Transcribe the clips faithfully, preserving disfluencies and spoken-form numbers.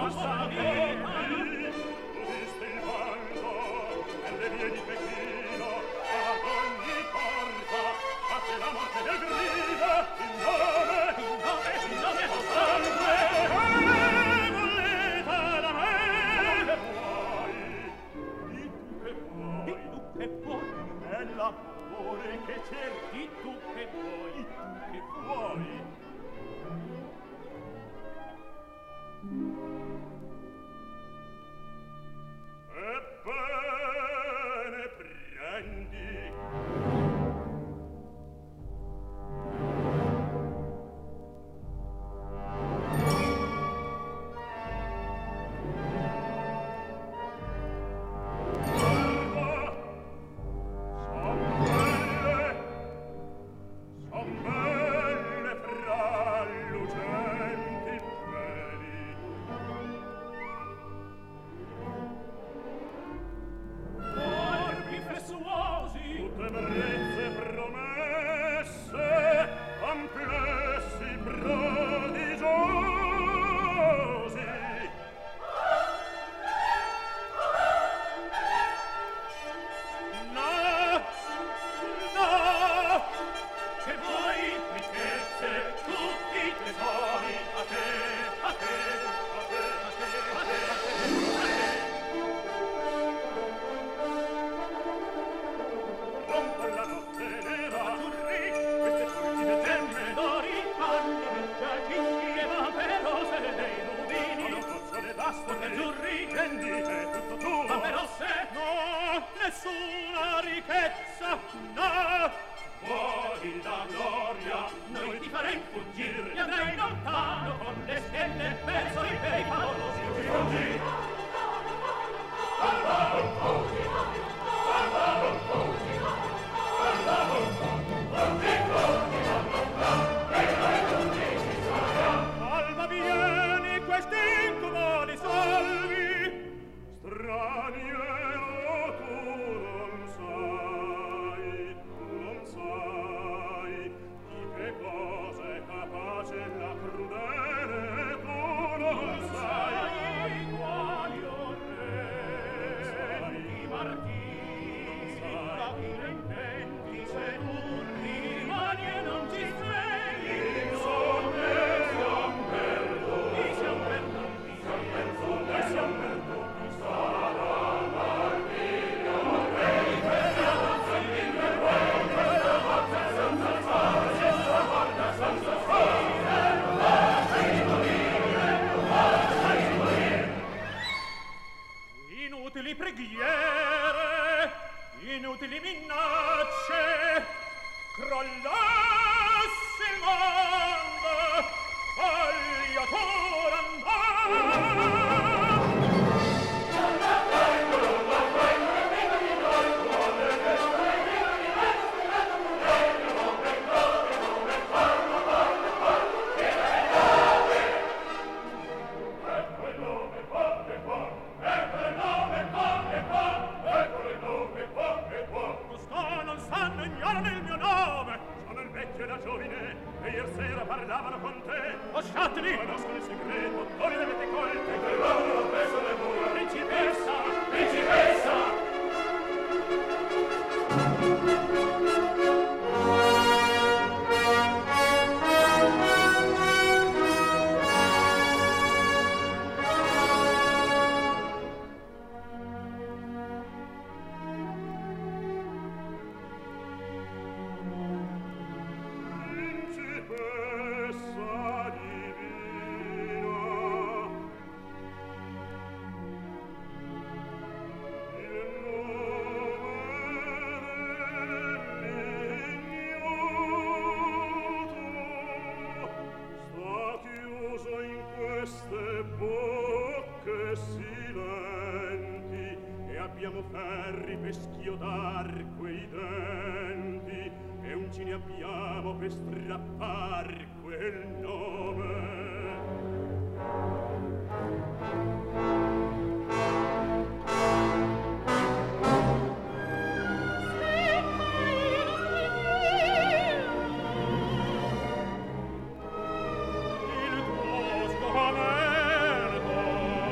nostra vita. Udiste il vanto per le vie di Pechino, ad ogni porta batte la morte del grido, il nome, il nome, il nome al sangue. E volete da me? Che vuoi? Di tu che vuoi? Di tu che vuoi? Bella amore che cerchi, di tu che vuoi? Di tu che vuoi? Ebbene, prendi. Guarda, son belle, son belle fra lucenti peli. Corpi flessuosi, tutte brezze promesse, amplessi prodigiosi. No, no, che vuoi ricchezze, tutti i tesori, a te, a te, a te, a te, a te, a te. Rompo la notte nera, azzurri, queste fulgide gemme d'ori, anni giacinti e vaporose dei rubini, con un pozzo d'astro azzurri, prendi, è tutto tuo. Vaporose, no, nessuna ricchezza, no. Vuoi la gloria, noi ti faremo fuggire, e andrai lontano con le stelle verso i bei favolosi. Fuggi, Alba, vieni, questi incubo li salvi. Straniero, tu non sai, non sai di che cosa è capace la crudele, tu non sai quali orrendi martiri, rapire intenti, sedurri, rimani e non ti svegli. Insonne siam perduti, siam perduti, siam perduti, siam perduti, sarà martirio, rei, senza forza, senza forza, senza fare, senza guarda, senza fare, basta di morire, basta di morire. Inutili preghiere, inutili minacce, crollassi il mondo, fogliatura andar. Ecco il nome qua e qua, ecco il nome qua e qua, ecco il nome qua e qua. Costò non sanno, ignorano il mio nome. Sono il vecchio e la giovine, e ier sera parlavano con te. Lasciateli! Conoscono il segreto, dove le avete colte? E l'hanno preso le mura. Principessa, principessa! Principessa divina, il nome sta chiuso in queste bocche silenti, e abbiamo ferri per schiodar quei denti, e unci ne abbiamo per strappar quel nome. Il tuo scomento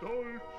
dolce